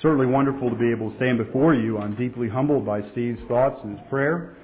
Certainly wonderful to be able to stand before you. I'm deeply humbled by Steve's thoughts and his prayer.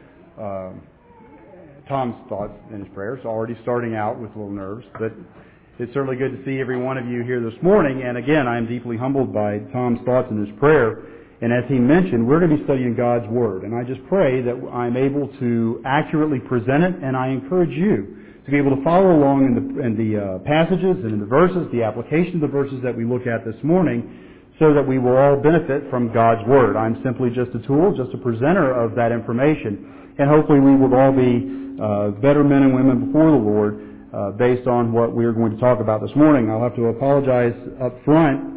Tom's thoughts and his prayers, already starting out with little nerves, but it's certainly good to see every one of you here this morning. And again, I am deeply humbled by Tom's thoughts and his prayer. And as he mentioned, we're going to be studying God's Word. And I just pray that I'm able to accurately present it, and I encourage you to be able to follow along in the passages and in the verses, the application of the verses that we look at this morning, so that we will all benefit from God's Word. I'm simply just a tool, just a presenter of that information. And hopefully we will all be better men and women before the Lord based on what we're going to talk about this morning. I'll have to apologize up front.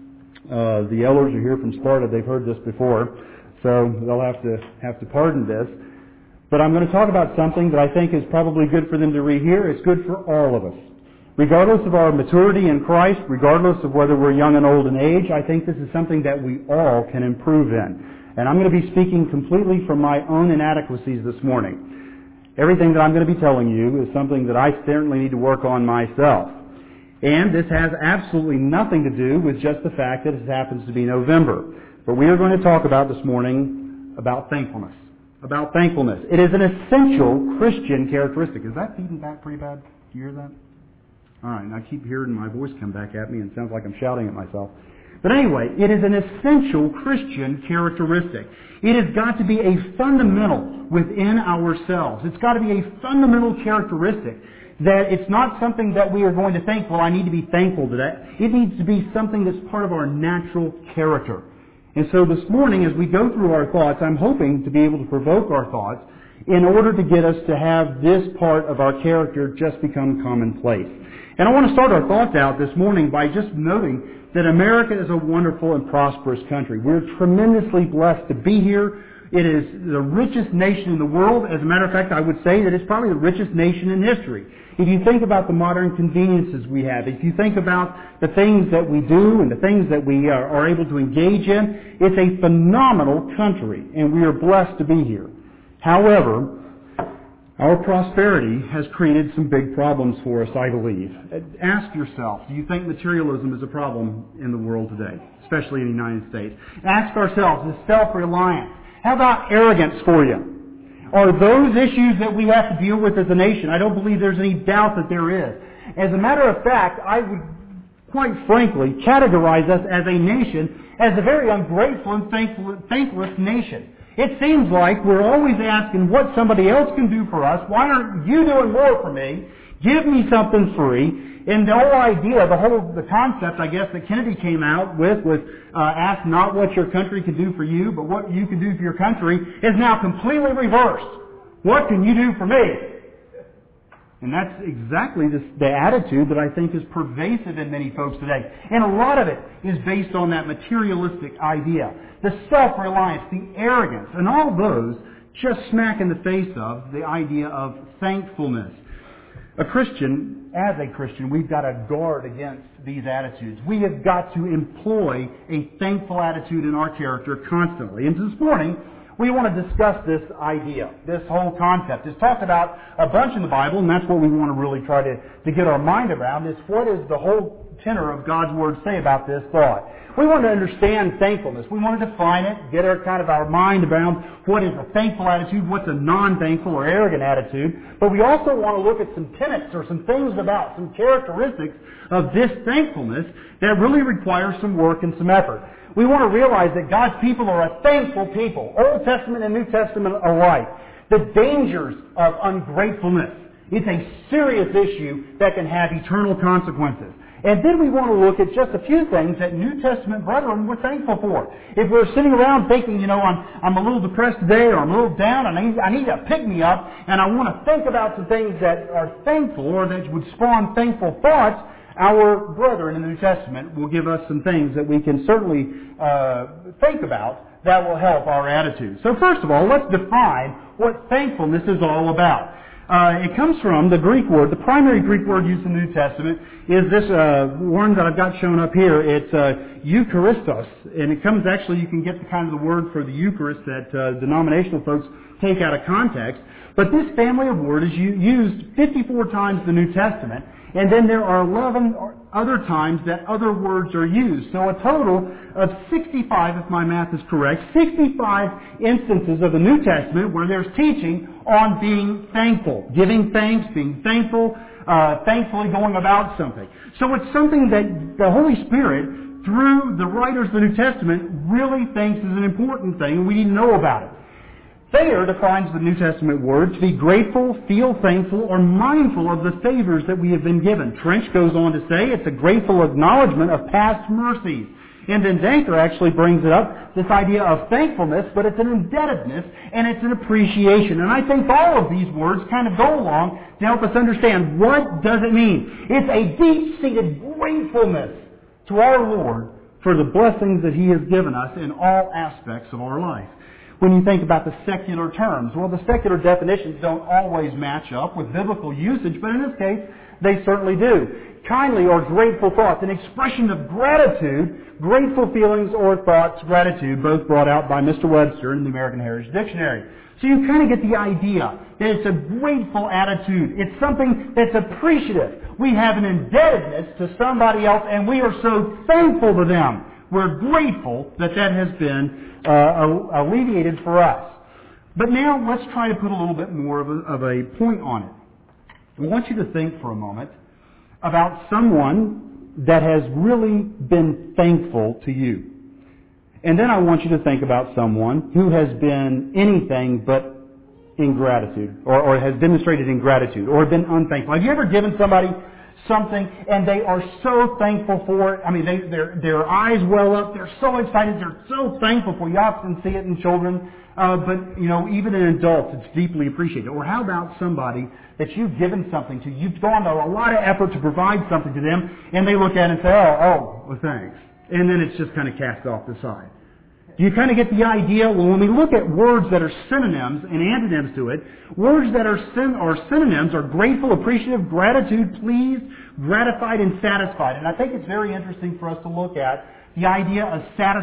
The elders are here from Sparta. They've heard this before, so they'll have to pardon this. But I'm going to talk about something that I think is probably good for them to rehear. It's good for all of us. Regardless of our maturity in Christ, regardless of whether we're young and old in age, I think this is something that we all can improve in. And I'm going to be speaking completely from my own inadequacies this morning. Everything that I'm going to be telling you is something that I certainly need to work on myself. And this has absolutely nothing to do with just the fact that it happens to be November. But we are going to talk about this morning about thankfulness. About thankfulness. It is an essential Christian characteristic. Is that feeding back pretty bad? Do you hear that? All right, and I keep hearing my voice come back at me and it sounds like I'm shouting at myself. But anyway, it is an essential Christian characteristic. It has got to be a fundamental within ourselves. It's got to be a fundamental characteristic that it's not something that we are going to think, well, I need to be thankful to that. It needs to be something that's part of our natural character. And so this morning, as we go through our thoughts, I'm hoping to be able to provoke our thoughts in order to get us to have this part of our character just become commonplace. And I want to start our thoughts out this morning by just noting that America is a wonderful and prosperous country. We're tremendously blessed to be here. It is the richest nation in the world. As a matter of fact, I would say that it's probably the richest nation in history. If you think about the modern conveniences we have, if you think about the things that we do and the things that we are able to engage in, it's a phenomenal country, and we are blessed to be here. However, our prosperity has created some big problems for us, I believe. Ask yourself, do you think materialism is a problem in the world today, especially in the United States? Ask ourselves, is self-reliance? How about arrogance for you? Are those issues that we have to deal with as a nation? I don't believe there's any doubt that there is. As a matter of fact, I would quite frankly categorize us as a nation as a very ungrateful and thankless nation. It seems like we're always asking what somebody else can do for us. Why aren't you doing more for me? Give me something free. And the whole idea, the concept, I guess, that Kennedy came out with was ask not what your country can do for you, but what you can do for your country, is now completely reversed. What can you do for me? And that's exactly the attitude that I think is pervasive in many folks today. And a lot of it is based on that materialistic idea. The self-reliance, the arrogance, and all those just smack in the face of the idea of thankfulness. As a Christian, we've got to guard against these attitudes. We have got to employ a thankful attitude in our character constantly. And this morning, we want to discuss this idea, this whole concept. It's talked about a bunch in the Bible, and that's what we want to really try to get our mind around, is what does the whole tenor of God's Word say about this thought. We want to understand thankfulness. We want to define it, get our mind around what is a thankful attitude, what's a non-thankful or arrogant attitude. But we also want to look at some tenets or some things about, some characteristics of this thankfulness that really requires some work and some effort. We want to realize that God's people are a thankful people, Old Testament and New Testament alike. The dangers of ungratefulness. It's a serious issue that can have eternal consequences. And then we want to look at just a few things that New Testament brethren were thankful for. If we're sitting around thinking, I'm a little depressed today, or I'm a little down, and I need to pick me up, and I want to think about some things that are thankful or that would spawn thankful thoughts, our brethren in the New Testament will give us some things that we can certainly think about that will help our attitude. So first of all, let's define what thankfulness is all about. It comes from the Greek word, the primary Greek word used in the New Testament is this one that I've got shown up here. It's Eucharistos, and it comes actually, you can get the kind of the word for the Eucharist that denominational folks take out of context. But this family of word is used 54 times in the New Testament, and then there are 11 other times that other words are used. So a total of 65, if my math is correct, 65 instances of the New Testament where there's teaching on being thankful, giving thanks, being thankful, thankfully going about something. So it's something that the Holy Spirit, through the writers of the New Testament, really thinks is an important thing, and we need to know about it. Thayer defines the New Testament word to be grateful, feel thankful, or mindful of the favors that we have been given. Trench goes on to say it's a grateful acknowledgement of past mercies. And then Danker actually brings it up, this idea of thankfulness, but it's an indebtedness and it's an appreciation. And I think all of these words kind of go along to help us understand what does it mean. It's a deep-seated gratefulness to our Lord for the blessings that He has given us in all aspects of our life. When you think about the secular terms, well, the secular definitions don't always match up with biblical usage, but in this case, they certainly do. Kindly or grateful thoughts, an expression of gratitude, grateful feelings or thoughts, gratitude, both brought out by Mr. Webster in the American Heritage Dictionary. So you kind of get the idea that it's a grateful attitude. It's something that's appreciative. We have an indebtedness to somebody else, and we are so thankful to them. We're grateful that that has been alleviated for us. But now let's try to put a little bit more of a point on it. I want you to think for a moment about someone that has really been thankful to you. And then I want you to think about someone who has been anything but ingratitude, or has demonstrated ingratitude, or been unthankful. Have you ever given somebody something and they are so thankful for it? I mean, their eyes well up. They're so excited. They're so thankful for it. You often see it in children, but even in adults, it's deeply appreciated. Or how about somebody that you've given something to? You've gone to a lot of effort to provide something to them, and they look at it and say, well, thanks. And then it's just kind of cast off the side. Do you kind of get the idea? Well, when we look at words that are synonyms and antonyms to it, words that are synonyms are grateful, appreciative, gratitude, pleased, gratified, and satisfied. And I think it's very interesting for us to look at the idea of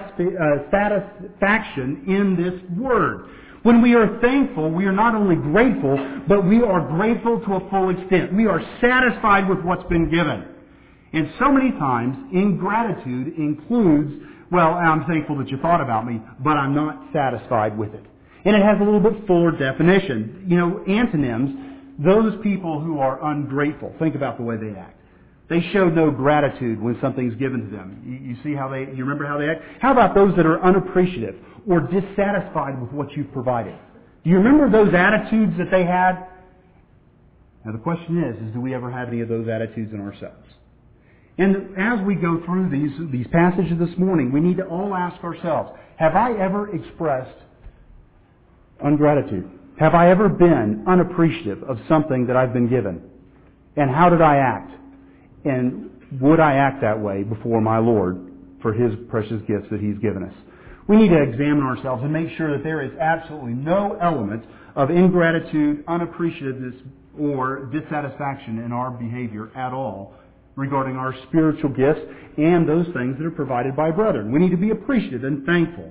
satisfaction in this word. When we are thankful, we are not only grateful, but we are grateful to a full extent. We are satisfied with what's been given. And so many times, ingratitude includes, well, I'm thankful that you thought about me, but I'm not satisfied with it. And it has a little bit fuller definition. Antonyms, those people who are ungrateful, think about the way they act. They show no gratitude when something's given to them. You see how you remember how they act? How about those that are unappreciative or dissatisfied with what you've provided? Do you remember those attitudes that they had? Now the question is do we ever have any of those attitudes in ourselves? And as we go through these passages this morning, we need to all ask ourselves, have I ever expressed ungratitude? Have I ever been unappreciative of something that I've been given? And how did I act? And would I act that way before my Lord for His precious gifts that He's given us? We need to examine ourselves and make sure that there is absolutely no element of ingratitude, unappreciativeness, or dissatisfaction in our behavior at all regarding our spiritual gifts and those things that are provided by brethren. We need to be appreciative and thankful.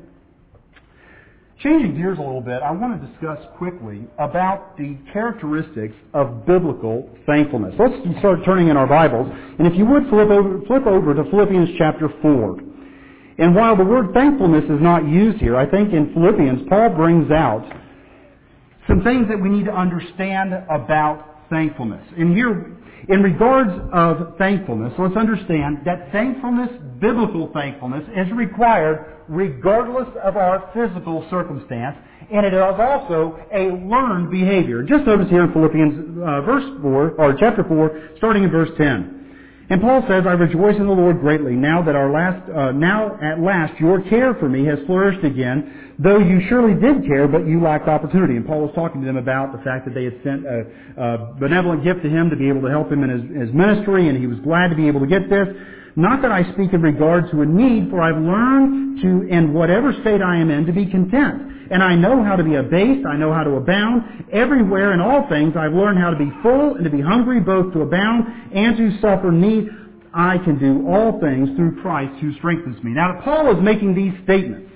Changing gears a little bit, I want to discuss quickly about the characteristics of biblical thankfulness. Let's start turning in our Bibles, and if you would flip over to Philippians chapter 4. And while the word thankfulness is not used here, I think in Philippians Paul brings out some things that we need to understand about thankfulness. And here, in regards of thankfulness, let's understand that thankfulness, biblical thankfulness, is required regardless of our physical circumstance, and it is also a learned behavior. Just notice here in Philippians chapter 4, starting in verse 10. And Paul says, I rejoice in the Lord greatly now that now at last your care for me has flourished again, though you surely did care, but you lacked opportunity. And Paul was talking to them about the fact that they had sent a benevolent gift to him to be able to help him in his ministry, and he was glad to be able to get this. Not that I speak in regard to a need, for I've learned to, in whatever state I am in, to be content. And I know how to be abased, I know how to abound. Everywhere in all things I've learned how to be full and to be hungry, both to abound and to suffer need. I can do all things through Christ who strengthens me. Now, Paul is making these statements.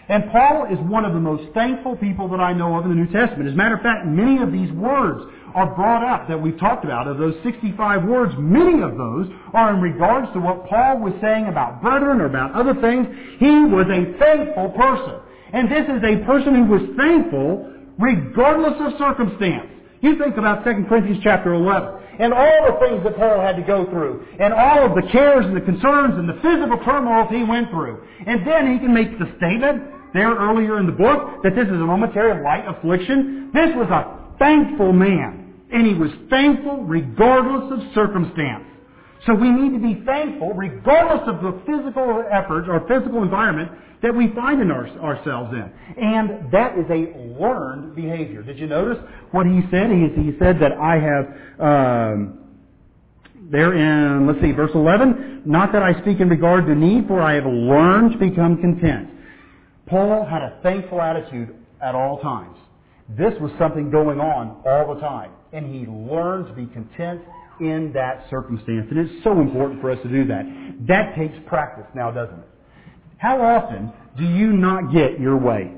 And Paul is one of the most thankful people that I know of in the New Testament. As a matter of fact, many of these words are brought up that we've talked about. Of those 65 words, many of those are in regards to what Paul was saying about brethren or about other things. He was a thankful person. And this is a person who was thankful regardless of circumstance. You think about 2 Corinthians chapter 11 and all the things that Paul had to go through and all of the cares and the concerns and the physical turmoil he went through. And then he can make the statement there earlier in the book that this is a momentary light affliction. This was a thankful man. And he was thankful regardless of circumstance. So we need to be thankful regardless of the physical efforts or physical environment that we find ourselves in. And that is a learned behavior. Did you notice what he said? He said that I have, there in, let's see, verse 11, not that I speak in regard to need, for I have learned to become content. Paul had a thankful attitude at all times. This was something going on all the time. And he learned to be content in that circumstance. And it's so important for us to do that. That takes practice now, doesn't it? How often do you not get your way?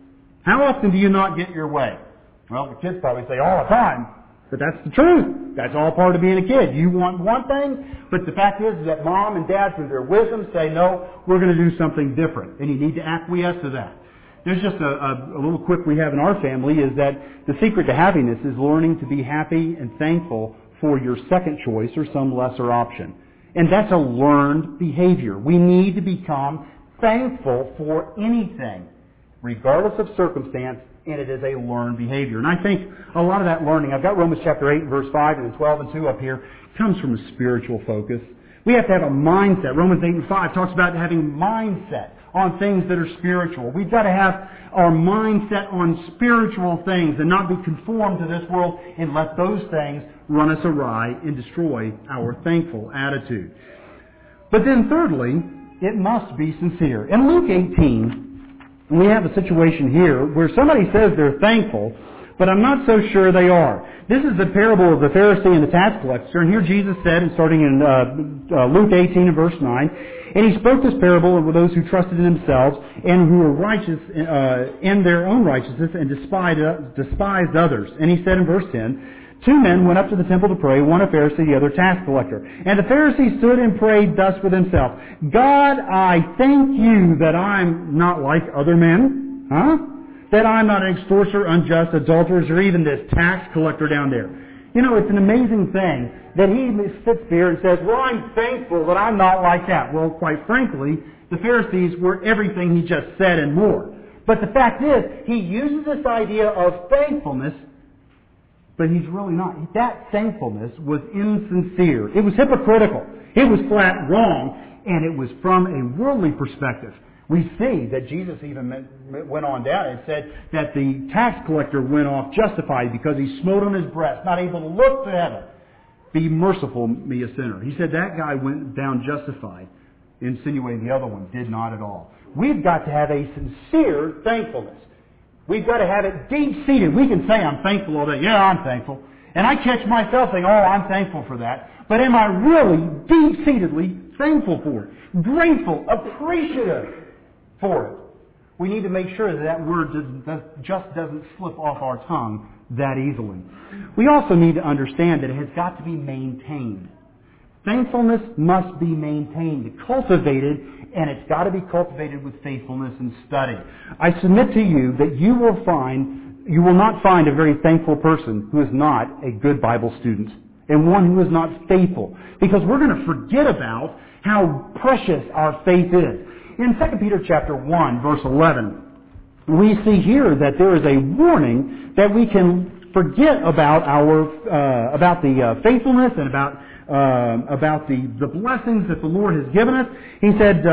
How often do you not get your way? Well, the kids probably say all the time, but that's the truth. That's all part of being a kid. You want one thing, but the fact is that mom and dad, through their wisdom, say, no, we're going to do something different. And you need to acquiesce to that. There's just a little quip we have in our family is that the secret to happiness is learning to be happy and thankful for your second choice or some lesser option. And that's a learned behavior. We need to become thankful for anything, regardless of circumstance, and it is a learned behavior. And I think a lot of that learning, I've got Romans chapter 8 verse 5 and then 12 and 2 up here, comes from a spiritual focus. We have to have a mindset. Romans 8 and 5 talks about having mindset on things that are spiritual. We've got to have our mindset on spiritual things and not be conformed to this world and let those things run us awry and destroy our thankful attitude. But then thirdly, it must be sincere. In Luke 18, we have a situation here where somebody says they're thankful, but I'm not so sure they are. This is the parable of the Pharisee and the tax collector, and here Jesus said, and starting in Luke 18 and verse 9, and he spoke this parable with those who trusted in themselves and who were righteous in their own righteousness and despised others. And he said in verse 10, 2 men went up to the temple to pray, one a Pharisee, the other a tax collector. And the Pharisee stood and prayed thus with himself, God, I thank you that I'm not like other men, that I'm not an extortioner, unjust, adulterers, or even this tax collector down there. You know, it's an amazing thing that he sits there and says, well, I'm thankful that I'm not like that. Well, quite frankly, the Pharisees were everything he just said and more. But the fact is, he uses this idea of thankfulness, but he's really not. That thankfulness was insincere. It was hypocritical. It was flat wrong, and it was from a worldly perspective. We see that Jesus even went on down and said that the tax collector went off justified because he smote on his breast, not able to look to heaven. Be merciful, me a sinner. He said that guy went down justified, insinuating the other one did not at all. We've got to have a sincere thankfulness. We've got to have it deep-seated. We can say I'm thankful all day. Yeah, I'm thankful. And I catch myself saying, oh, I'm thankful for that. But am I really deep-seatedly thankful for it? Grateful, appreciative for it. We need to make sure that that word just doesn't slip off our tongue that easily. We also need to understand that it has got to be maintained. Thankfulness must be maintained, cultivated, and it's got to be cultivated with faithfulness and study. I submit to you that you will not find a very thankful person who is not a good Bible student and one who is not faithful, because we're going to forget about how precious our faith is. In 2 Peter chapter 1, verse 11, we see here that there is a warning that we can forget about about the faithfulness and about the blessings that the Lord has given us. He said,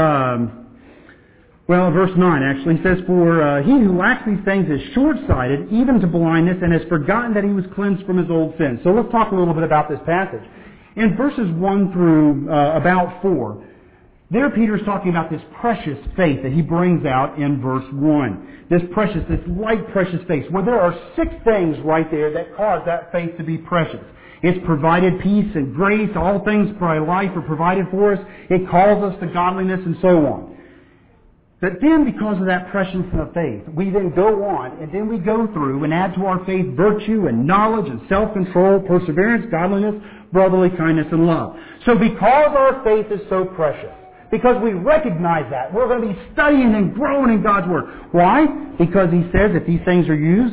verse 9 actually, he says, for he who lacks these things is short-sighted, even to blindness, and has forgotten that he was cleansed from his old sins. So let's talk a little bit about this passage. In verses 1 through about 4, there Peter's talking about this precious faith that he brings out in verse 1. This light precious faith. Well, there are 6 things right there that cause that faith to be precious. It's provided peace and grace. All things by life are provided for us. It calls us to godliness and so on. But then, because of that preciousness of faith, we then go on, and then we go through and add to our faith virtue and knowledge and self-control, perseverance, godliness, brotherly kindness, and love. So because our faith is so precious, because we recognize that, we're going to be studying and growing in God's Word. Why? Because He says if these things are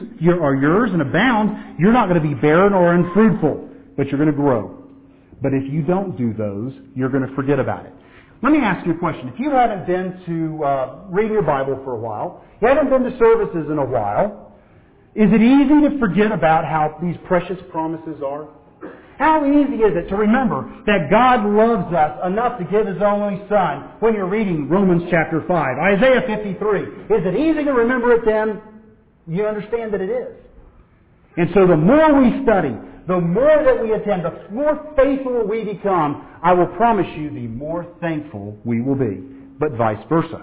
yours and abound, you're not going to be barren or unfruitful, but you're going to grow. But if you don't do those, you're going to forget about it. Let me ask you a question. If you haven't been to read your Bible for a while, you haven't been to services in a while, is it easy to forget about how these precious promises are? How easy is it to remember that God loves us enough to give His only Son when you're reading Romans chapter 5, Isaiah 53? Is it easy to remember it then? You understand that it is. And so the more we study, the more that we attend, the more faithful we become, I will promise you, the more thankful we will be. But vice versa.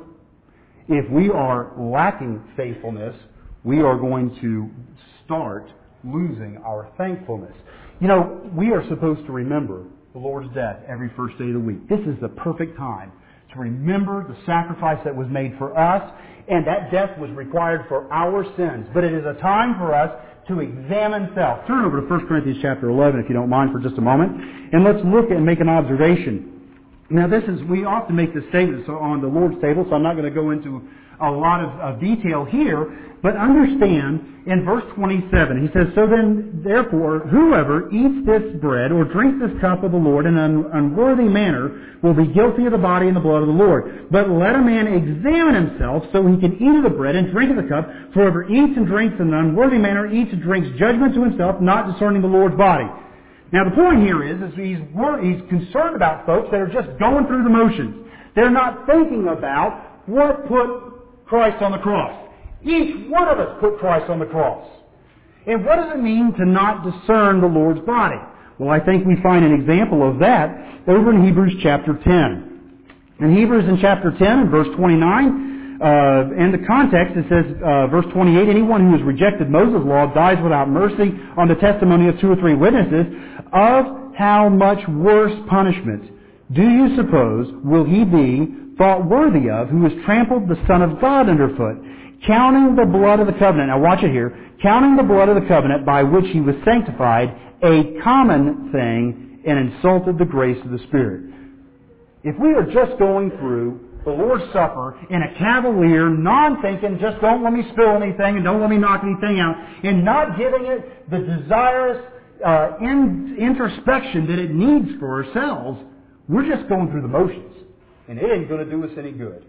If we are lacking faithfulness, we are going to start losing our thankfulness. You know, we are supposed to remember the Lord's death every first day of the week. This is the perfect time to remember the sacrifice that was made for us, and that death was required for our sins. But it is a time for us to examine self. Turn over to 1 Corinthians chapter 11, if you don't mind, for just a moment, and let's look and make an observation. Now, we often make this statement on the Lord's table, so I'm not going to go into a lot of detail here, but understand in verse 27, he says, "So then, therefore, whoever eats this bread or drinks this cup of the Lord in an unworthy manner will be guilty of the body and the blood of the Lord. But let a man examine himself so he can eat of the bread and drink of the cup. For whoever eats and drinks in an unworthy manner eats and drinks judgment to himself, not discerning the Lord's body." Now, the point here is he's concerned about folks that are just going through the motions. They're not thinking about what put Christ on the cross. Each one of us put Christ on the cross. And what does it mean to not discern the Lord's body? Well, I think we find an example of that over in Hebrews chapter 10. In Hebrews in chapter 10 and verse 29, in the context it says, verse 28, "Anyone who has rejected Moses' law dies without mercy on the testimony of 2 or 3 witnesses. Of how much worse punishment do you suppose will he be thought worthy of who has trampled the Son of God underfoot, counting the blood of the covenant," now watch it here, "counting the blood of the covenant by which he was sanctified a common thing and insulted the grace of the Spirit." If we are just going through the Lord's Supper in a cavalier, non-thinking, just don't let me spill anything and don't let me knock anything out, and not giving it the desirous introspection that it needs for ourselves, we're just going through the motions. And it ain't going to do us any good.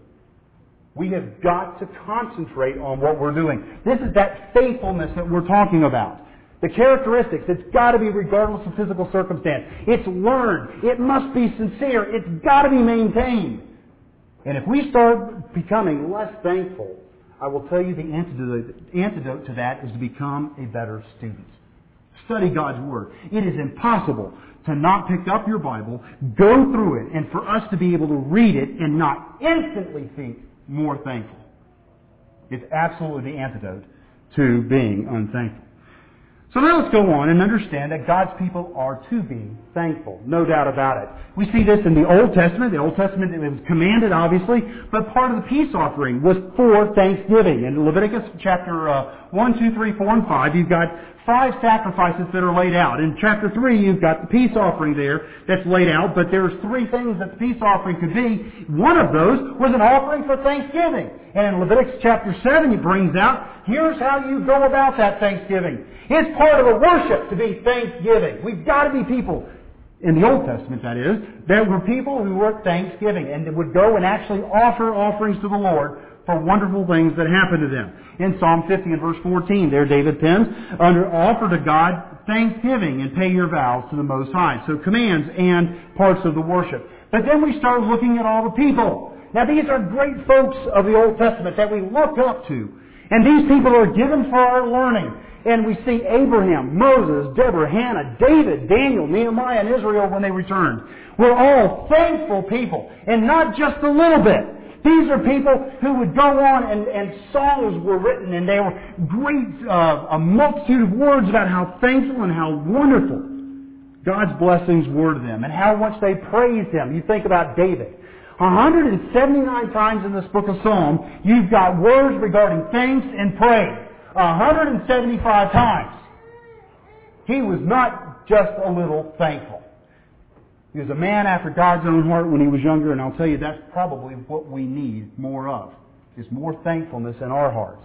We have got to concentrate on what we're doing. This is that faithfulness that we're talking about. The characteristics, it's got to be regardless of physical circumstance. It's learned. It must be sincere. It's got to be maintained. And if we start becoming less thankful, I will tell you the antidote to that is to become a better student. Study God's Word. It is impossible to not pick up your Bible, go through it, and for us to be able to read it and not instantly think more thankful. It's absolutely the antidote to being unthankful. So now let's go on and understand that God's people are to be thankful. No doubt about it. We see this in the Old Testament. The Old Testament, it was commanded, obviously, but part of the peace offering was for thanksgiving. In Leviticus chapter 1, 2, 3, 4, and 5, you've got 5 sacrifices that are laid out. In chapter 3, you've got the peace offering there that's laid out, but there's 3 things that the peace offering could be. One of those was an offering for thanksgiving. And in Leviticus chapter 7, it brings out, here's how you go about that thanksgiving. It's part of a worship to be thanksgiving. We've got to be people, in the Old Testament that is, that were people who were thanksgiving and would go and actually offer offerings to the Lord for wonderful things that happened to them. In Psalm 50 and verse 14, there David pens, offer to God thanksgiving and pay your vows to the Most High. So commands and parts of the worship. But then we start looking at all the people. Now these are great folks of the Old Testament that we look up to. And these people are given for our learning. And we see Abraham, Moses, Deborah, Hannah, David, Daniel, Nehemiah, and Israel when they returned. We're all thankful people. And not just a little bit. These are people who would go on and songs were written and they were great, a multitude of words about how thankful and how wonderful God's blessings were to them and how much they praised Him. You think about David. 179 times in this book of Psalms, you've got words regarding thanks and praise. 175 times. He was not just a little thankful. He was a man after God's own heart when he was younger, and I'll tell you that's probably what we need more of, is more thankfulness in our hearts.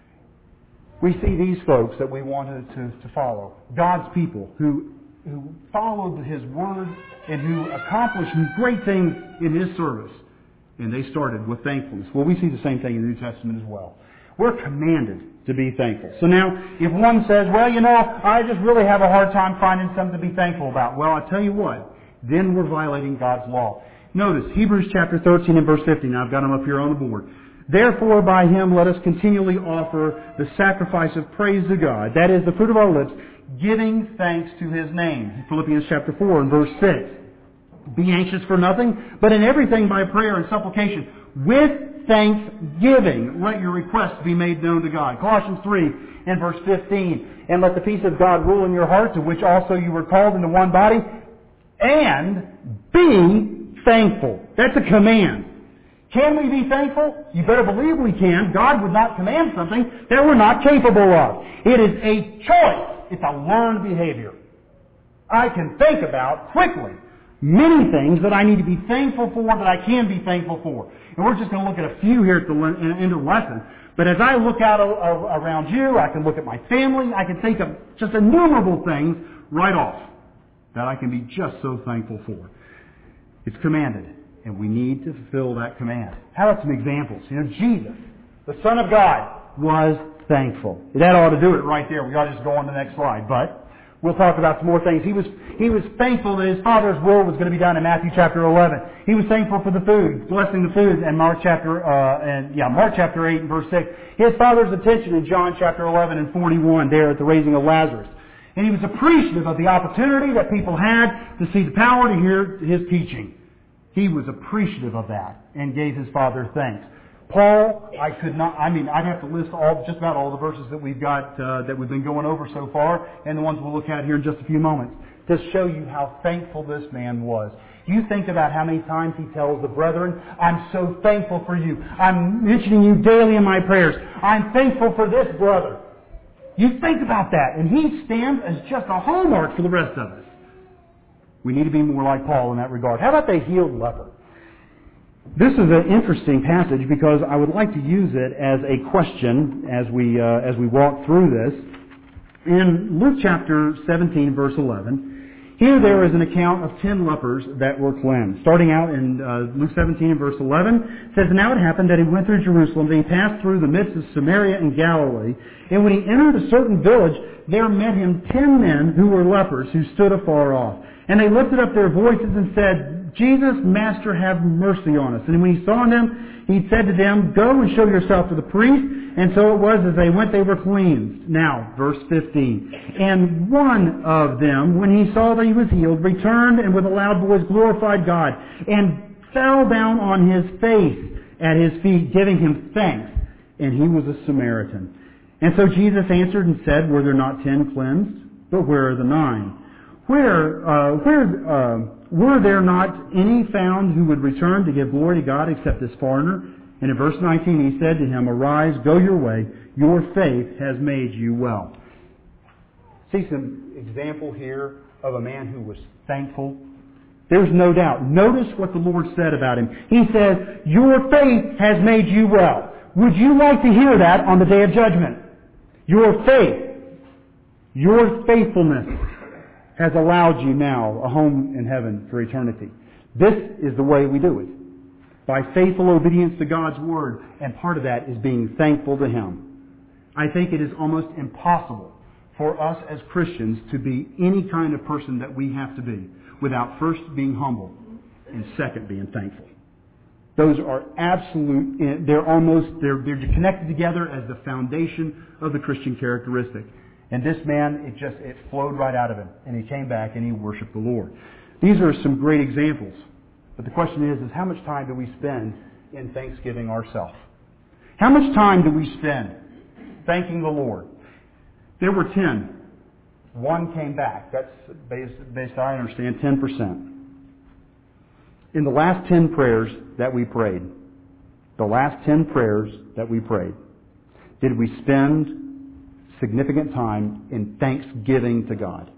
We see these folks that we wanted to follow, God's people who followed His Word and who accomplished great things in His service. And they started with thankfulness. Well, we see the same thing in the New Testament as well. We're commanded to be thankful. So now, if one says, well, I just really have a hard time finding something to be thankful about. Well, I tell you what, then we're violating God's law. Notice, Hebrews chapter 13 and verse 50. Now, I've got them up here on the board. Therefore, by Him let us continually offer the sacrifice of praise to God. That is the fruit of our lips, giving thanks to His name. Philippians chapter 4 and verse 6. Be anxious for nothing, but in everything by prayer and supplication, with thanksgiving, let your requests be made known to God. Colossians 3 and verse 15. And let the peace of God rule in your heart, to which also you were called into one body, and be thankful. That's a command. Can we be thankful? You better believe we can. God would not command something that we're not capable of. It is a choice. It's a learned behavior. I can think about quickly many things that I need to be thankful for, that I can be thankful for. And we're just going to look at a few here at the end of the lesson. But as I look out around you, I can look at my family, I can think of just innumerable things right off that I can be just so thankful for. It's commanded, and we need to fulfill that command. How about some examples? Jesus, the Son of God, was thankful. That ought to do it right there. We ought to just go on to the next slide. But we'll talk about some more things. He was thankful that His Father's will was going to be done in Matthew chapter 11. He was thankful for the food, blessing the food in Mark chapter 8 and verse 6. His Father's attention in John chapter 11 and 41 there at the raising of Lazarus. And he was appreciative of the opportunity that people had to see the power to hear His teaching. He was appreciative of that and gave His Father thanks. Paul, I'd have to list just about all the verses that we've got, that we've been going over so far, and the ones we'll look at here in just a few moments, to show you how thankful this man was. You think about how many times he tells the brethren, I'm so thankful for you. I'm mentioning you daily in my prayers. I'm thankful for this brother. You think about that, and he stands as just a hallmark for the rest of us. We need to be more like Paul in that regard. How about the healed leper? This is an interesting passage because I would like to use it as a question as we walk through this. In Luke chapter 17, verse 11, here there is an account of 10 lepers that were cleansed. Starting out in Luke 17 and verse 11, it says, Now it happened that he went through Jerusalem, and he passed through the midst of Samaria and Galilee. And when he entered a certain village, there met him 10 men who were lepers, who stood afar off. And they lifted up their voices and said, Jesus, Master, have mercy on us. And when he saw them, he said to them, Go and show yourself to the priest. And so it was, as they went, they were cleansed. Now, verse 15. And one of them, when he saw that he was healed, returned and with a loud voice glorified God, and fell down on his face at his feet, giving him thanks. And he was a Samaritan. And so Jesus answered and said, Were there not 10 cleansed? But where are the 9? Were there not any found who would return to give glory to God except this foreigner? And in verse 19 he said to him, Arise, go your way, your faith has made you well. See some example here of a man who was thankful. There's no doubt. Notice what the Lord said about him. He says, Your faith has made you well. Would you like to hear that on the day of judgment? Your faith, your faithfulness has allowed you now a home in heaven for eternity. This is the way we do it. By faithful obedience to God's Word, and part of that is being thankful to Him. I think it is almost impossible for us as Christians to be any kind of person that we have to be without first being humble and second being thankful. Those are absolute, they're connected together as the foundation of the Christian characteristic. And this man, it flowed right out of him. And he came back and he worshiped the Lord. These are some great examples. But the question is how much time do we spend in thanksgiving ourselves? How much time do we spend thanking the Lord? There were 10. One came back. That's based I understand, 10%. In the last 10 prayers that we prayed, did we spend significant time in thanksgiving to God?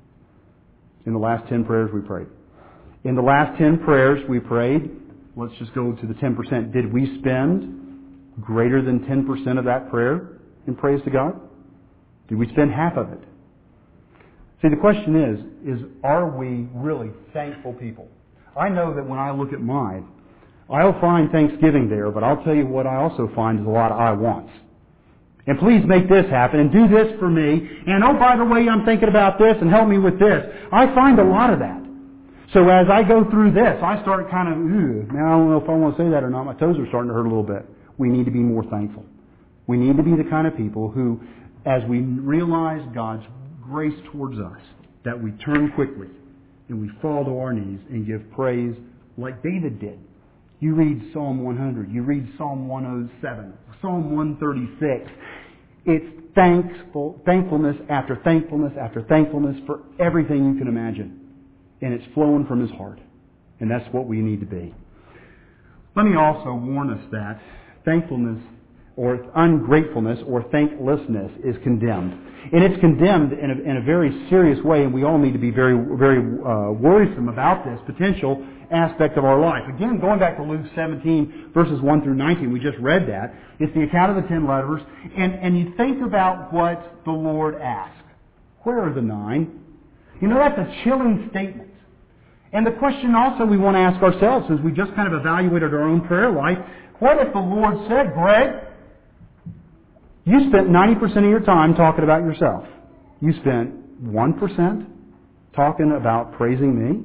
In the last 10 prayers we prayed. In the last 10 prayers we prayed, let's just go to the 10%. Did we spend greater than 10% of that prayer in praise to God? Did we spend half of it? See, the question is are we really thankful people? I know that when I look at mine, I'll find thanksgiving there, but I'll tell you what I also find is a lot of I wants. And please make this happen, and do this for me, and oh, by the way, I'm thinking about this, and help me with this. I find a lot of that. So as I go through this, I start kind of, now I don't know if I want to say that or not. My toes are starting to hurt a little bit. We need to be more thankful. We need to be the kind of people who, as we realize God's grace towards us, that we turn quickly and we fall to our knees and give praise like David did. You read Psalm 100, you read Psalm 107, Psalm 136. It's thankfulness after thankfulness after thankfulness for everything you can imagine. And it's flowing from His heart. And that's what we need to be. Let me also warn us that thankfulness or ungratefulness or thanklessness is condemned. And it's condemned in a very serious way, and we all need to be very, very worrisome about this potential aspect of our life. Again, going back to Luke 17, verses 1 through 19, we just read that. It's the account of the 10 lepers, and you think about what the Lord asked. Where are the 9? You know, that's a chilling statement. And the question also we want to ask ourselves as we just kind of evaluated our own prayer life, what if the Lord said, Greg, you spent 90% of your time talking about yourself. You spent 1% talking about praising me.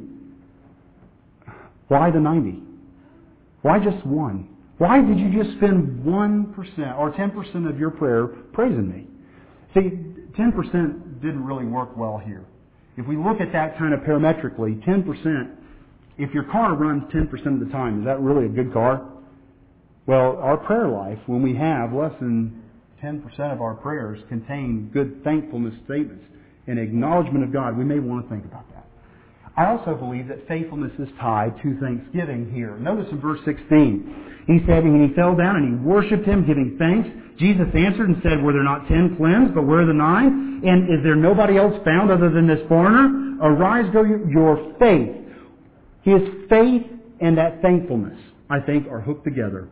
Why the 90? Why just 1? Why did you just spend 1% or 10% of your prayer praising me? See, 10% didn't really work well here. If we look at that kind of parametrically, 10%, if your car runs 10% of the time, is that really a good car? Well, our prayer life, when we have less than 10% of our prayers contain good thankfulness statements and acknowledgement of God, we may want to think about that. I also believe that faithfulness is tied to thanksgiving here. Notice in verse 16, he said, and he fell down and he worshipped Him, giving thanks. Jesus answered and said, were there not 10 cleansed, but where are the 9? And is there nobody else found other than this foreigner? Arise, go your faith. His faith and that thankfulness, I think, are hooked together.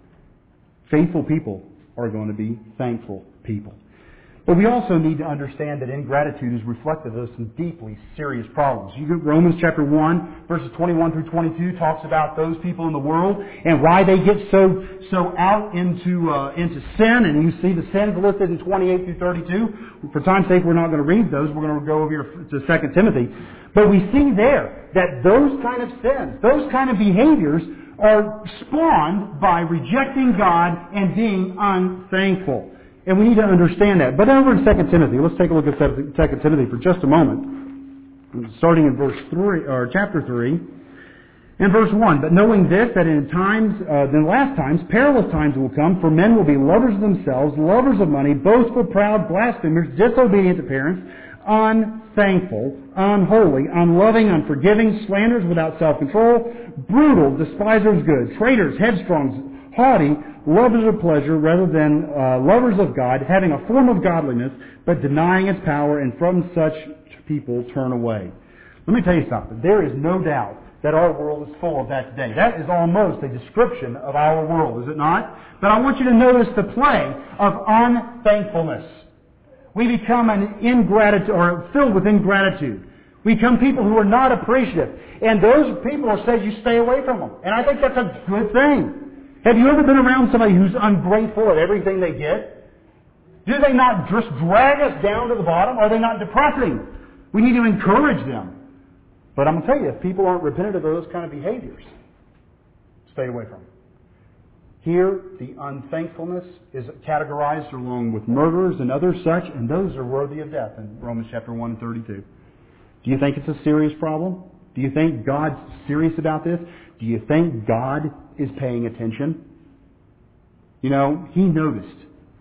Faithful people are going to be thankful people. But we also need to understand that ingratitude is reflective of some deeply serious problems. You go Romans chapter 1, verses 21 through 22 talks about those people in the world and why they get so out into sin. And you see the sins listed in 28 through 32. For time's sake, we're not going to read those. We're going to go over here to 2 Timothy. But we see there that those kind of sins, those kind of behaviors are spawned by rejecting God and being unthankful. And we need to understand that. But over in 2 Timothy, let's take a look at 2 Timothy for just a moment. Starting in verse 3, or chapter 3, and verse 1. But knowing this, that in the last times, perilous times will come, for men will be lovers of themselves, lovers of money, boastful, proud, blasphemers, disobedient to parents, unthankful, unholy, unloving, unforgiving, slanderers without self-control, brutal, despisers of good, traitors, headstrong, haughty, lovers of pleasure rather than lovers of God, having a form of godliness, but denying its power, and from such people turn away. Let me tell you something. There is no doubt that our world is full of that today. That is almost a description of our world, is it not? But I want you to notice the play of unthankfulness. We become an ingratitude, or filled with ingratitude. We become people who are not appreciative. And those people are said you stay away from them. And I think that's a good thing. Have you ever been around somebody who's ungrateful at everything they get? Do they not just drag us down to the bottom? Are they not depressing? We need to encourage them. But I'm going to tell you, if people aren't repentant of those kind of behaviors, stay away from them. Here, the unthankfulness is categorized along with murderers and others such, and those are worthy of death in Romans chapter 1 and 32. Do you think it's a serious problem? Do you think God's serious about this? Do you think God is paying attention? You know, He noticed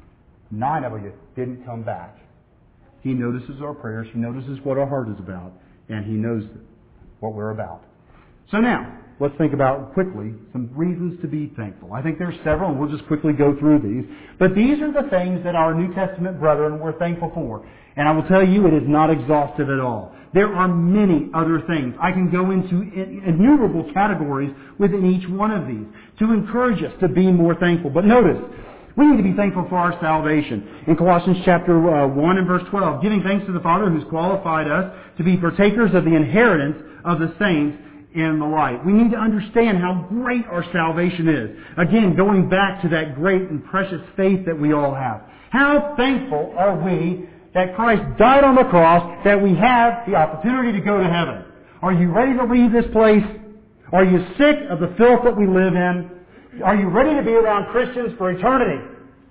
9 of you didn't come back. He notices our prayers. He notices what our heart is about. And He knows what we're about. So now, let's think about quickly some reasons to be thankful. I think there's several, and we'll just quickly go through these. But these are the things that our New Testament brethren were thankful for. And I will tell you, it is not exhaustive at all. There are many other things. I can go into innumerable categories within each one of these to encourage us to be more thankful. But notice, we need to be thankful for our salvation. In Colossians chapter 1 and verse 12, giving thanks to the Father who's qualified us to be partakers of the inheritance of the saints in the light. We need to understand how great our salvation is. Again, going back to that great and precious faith that we all have. How thankful are we that Christ died on the cross, that we have the opportunity to go to heaven. Are you ready to leave this place? Are you sick of the filth that we live in? Are you ready to be around Christians for eternity?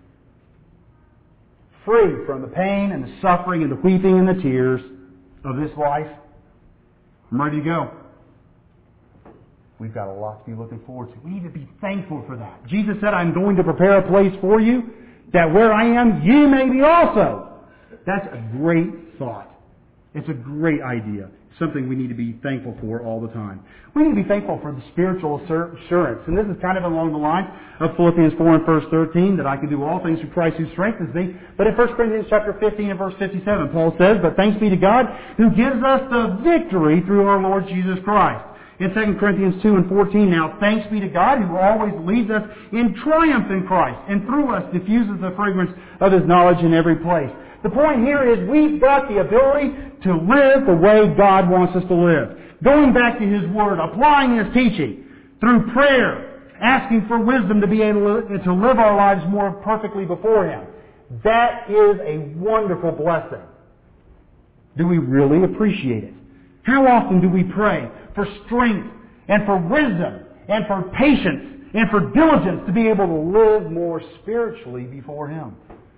Free from the pain and the suffering and the weeping and the tears of this life? I'm ready to go. We've got a lot to be looking forward to. We need to be thankful for that. Jesus said, I'm going to prepare a place for you, that where I am, you may be also. That's a great thought. It's a great idea. Something we need to be thankful for all the time. We need to be thankful for the spiritual assurance. And this is kind of along the lines of Philippians 4 and verse 13, that I can do all things through Christ who strengthens me. But in 1 Corinthians chapter 15 and verse 57, Paul says, but thanks be to God who gives us the victory through our Lord Jesus Christ. In 2 Corinthians 2 and 14, now thanks be to God who always leads us in triumph in Christ, and through us diffuses the fragrance of His knowledge in every place. The point here is we've got the ability to live the way God wants us to live. Going back to His Word, applying His teaching, through prayer, asking for wisdom to be able to live our lives more perfectly before Him. That is a wonderful blessing. Do we really appreciate it? How often do we pray for strength and for wisdom and for patience and for diligence to be able to live more spiritually before Him?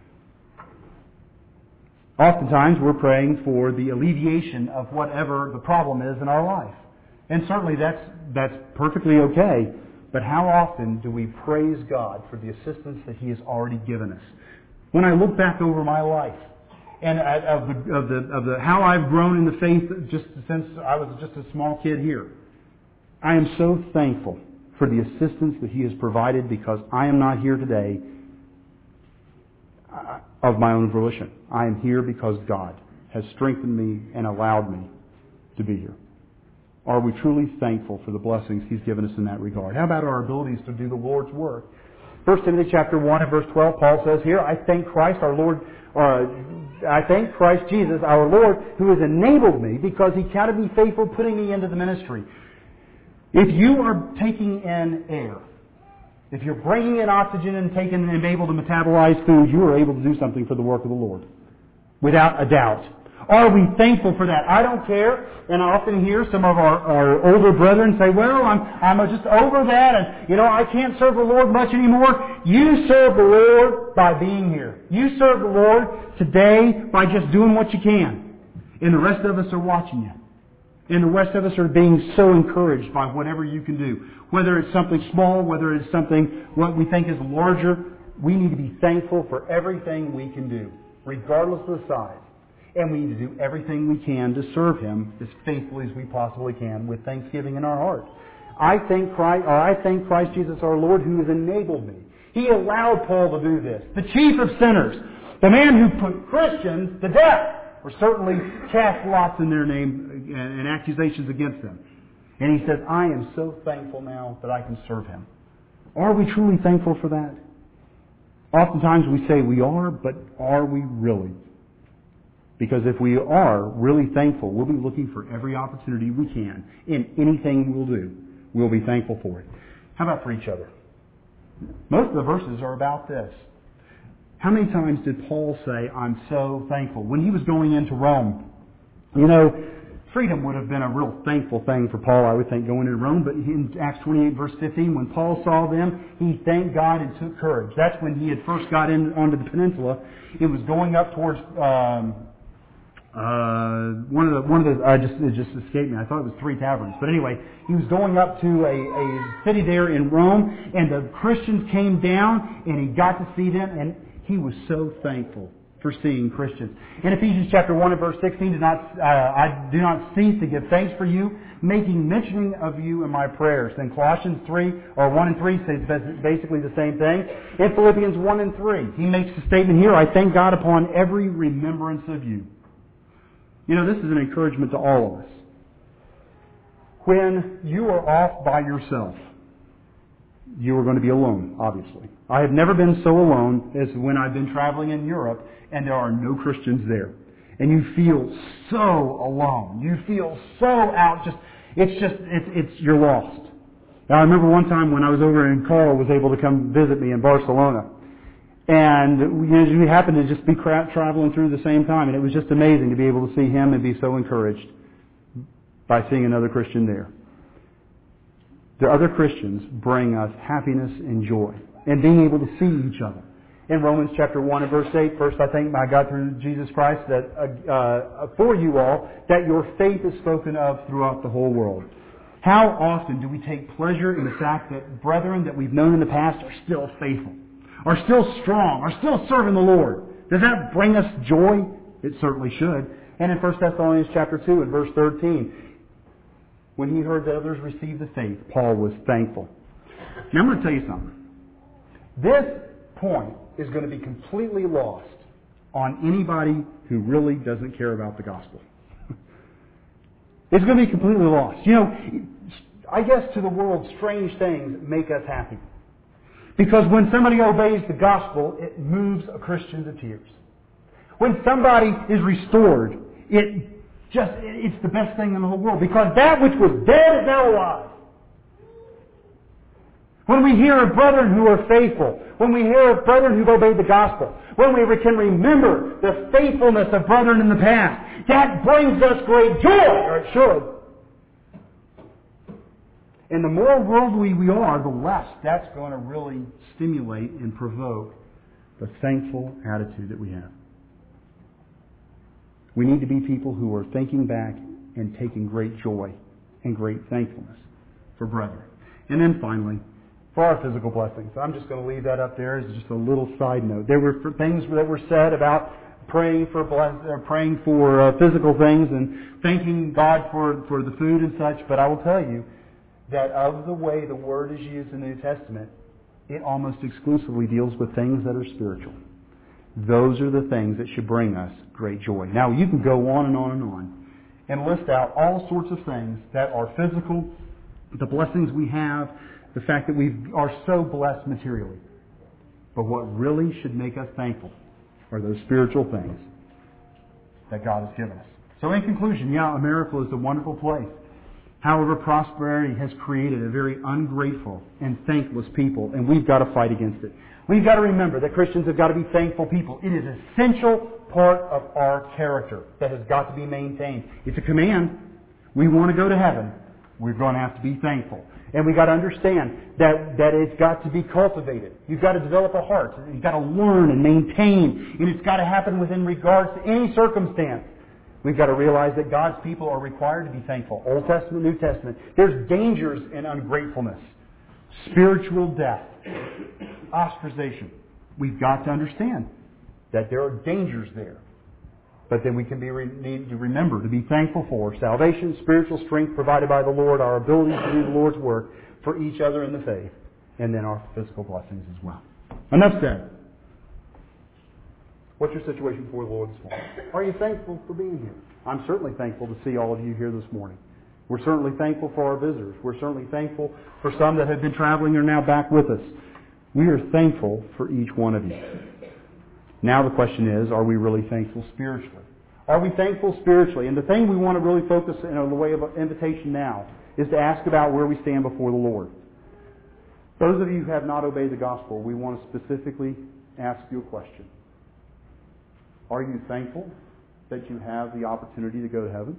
Oftentimes we're praying for the alleviation of whatever the problem is in our life. And certainly that's perfectly okay. But how often do we praise God for the assistance that He has already given us? When I look back over my life and of how I've grown in the faith just since I was just a small kid here, I am so thankful for the assistance that He has provided, because I am not here today of my own volition. I am here because God has strengthened me and allowed me to be here. Are we truly thankful for the blessings He's given us in that regard? How about our abilities to do the Lord's work? 1 Timothy chapter 1 and verse 12, Paul says here, I thank Christ our Lord, I thank Christ Jesus our Lord, who has enabled me because He counted me faithful, putting me into the ministry. If you are taking in air, if you're bringing in oxygen and taking and able to metabolize food, you are able to do something for the work of the Lord. Without a doubt. Are we thankful for that? I don't care. And I often hear some of our older brethren say, well, I'm just over that, and I can't serve the Lord much anymore. You serve the Lord by being here. You serve the Lord today by just doing what you can. And the rest of us are watching you. And the rest of us are being so encouraged by whatever you can do. Whether it's something small, whether it's something what we think is larger, we need to be thankful for everything we can do, regardless of the size. And we need to do everything we can to serve Him as faithfully as we possibly can with thanksgiving in our heart. I thank Christ Jesus our Lord, who has enabled me. He allowed Paul to do this. The chief of sinners, the man who put Christians to death, or certainly cast lots in their name and accusations against them. And he says, I am so thankful now that I can serve Him. Are we truly thankful for that? Oftentimes we say we are, but are we really? Because if we are really thankful, we'll be looking for every opportunity we can in anything we'll do. We'll be thankful for it. How about for each other? Most of the verses are about this. How many times did Paul say, I'm so thankful? When he was going into Rome, freedom would have been a real thankful thing for Paul, I would think, going into Rome. But in Acts 28, verse 15, when Paul saw them, he thanked God and took courage. That's when he had first got onto the peninsula. It was going up towards it just escaped me. I thought it was 3 taverns. But anyway, he was going up to a city there in Rome, and the Christians came down, and he got to see them, and he was so thankful for seeing Christians. In Ephesians chapter 1 and verse 16, I do not cease to give thanks for you, making mention of you in my prayers. Then Colossians 1 and 3 says basically the same thing. In Philippians 1 and 3, he makes the statement here, I thank God upon every remembrance of you. You know, this is an encouragement to all of us. When you are off by yourself, you are going to be alone, obviously. I have never been so alone as when I've been traveling in Europe and there are no Christians there. And you feel so alone. You feel so out. You're lost. Now, I remember one time when I was over and Carl was able to come visit me in Barcelona. And we happened to just be traveling through the same time. And it was just amazing to be able to see him and be so encouraged by seeing another Christian there. The other Christians bring us happiness and joy and being able to see each other. In Romans chapter 1 and verse 8, first I thank my God through Jesus Christ that for you all, that your faith is spoken of throughout the whole world. How often do we take pleasure in the fact that brethren that we've known in the past are still faithful, are still strong, are still serving the Lord? Does that bring us joy? It certainly should. And in 1 Thessalonians chapter 2 and verse 13, when he heard that others received the faith, Paul was thankful. Now I'm going to tell you something. This point is going to be completely lost on anybody who really doesn't care about the gospel. It's going to be completely lost. You know, I guess to the world, strange things make us happy. Because when somebody obeys the gospel, it moves a Christian to tears. When somebody is restored, it's the best thing in the whole world. Because that which was dead is now alive. When we hear of brethren who are faithful, when we hear of brethren who've obeyed the gospel, when we can remember the faithfulness of brethren in the past, that brings us great joy, or it should. And the more worldly we are, the less that's going to really stimulate and provoke the thankful attitude that we have. We need to be people who are thinking back and taking great joy and great thankfulness for brethren. And then finally, for our physical blessings. I'm just going to leave that up there as just a little side note. There were things that were said about praying for physical things and thanking God for the food and such, but I will tell you that of the way the Word is used in the New Testament, it almost exclusively deals with things that are spiritual. Those are the things that should bring us great joy. Now, you can go on and on and on and list out all sorts of things that are physical, the blessings we have, the fact that we are so blessed materially. But what really should make us thankful are those spiritual things that God has given us. So in conclusion, America is a wonderful place. However, prosperity has created a very ungrateful and thankless people, and we've got to fight against it. We've got to remember that Christians have got to be thankful people. It is an essential part of our character that has got to be maintained. It's a command. We want to go to heaven. We're going to have to be thankful. And we've got to understand that it's got to be cultivated. You've got to develop a heart. You've got to learn and maintain. And it's got to happen within regards to any circumstance. We've got to realize that God's people are required to be thankful. Old Testament, New Testament. There's dangers in ungratefulness. Spiritual death. Ostracization. We've got to understand that there are dangers there. But then we can need to remember to be thankful for salvation, spiritual strength provided by the Lord, our ability to do the Lord's work for each other in the faith, and then our physical blessings as well. Enough said. What's your situation before the Lord this morning? Are you thankful for being here? I'm certainly thankful to see all of you here this morning. We're certainly thankful for our visitors. We're certainly thankful for some that have been traveling and are now back with us. We are thankful for each one of you. Now the question is, are we really thankful spiritually? Are we thankful spiritually? And the thing we want to really focus in the way of invitation now is to ask about where we stand before the Lord. Those of you who have not obeyed the gospel, we want to specifically ask you a question. Are you thankful that you have the opportunity to go to heaven?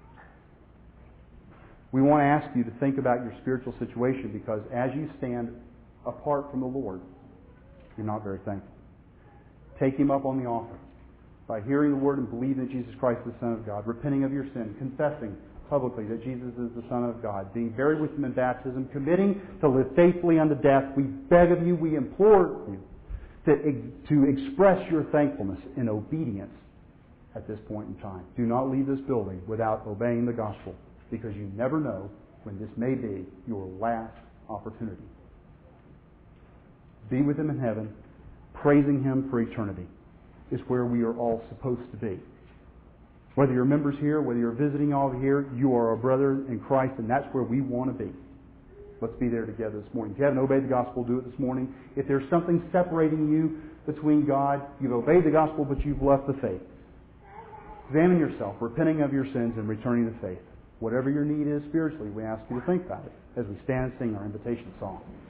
We want to ask you to think about your spiritual situation because as you stand apart from the Lord, you're not very thankful. Take Him up on the offer by hearing the Word and believing that Jesus Christ is the Son of God, repenting of your sin, confessing publicly that Jesus is the Son of God, being buried with Him in baptism, committing to live faithfully unto death. We beg of you, we implore you to express your thankfulness in obedience at this point in time. Do not leave this building without obeying the gospel, because you never know when this may be your last opportunity. Be with Him in heaven, praising Him for eternity, is where we are all supposed to be. Whether you're members here, whether you're visiting over here, you are a brother in Christ, and that's where we want to be. Let's be there together this morning. If you haven't obeyed the gospel, do it this morning. If there's something separating you between God, you've obeyed the gospel, but you've left the faith. Examine yourself, repenting of your sins and returning to faith. Whatever your need is spiritually, we ask you to think about it as we stand and sing our invitation song.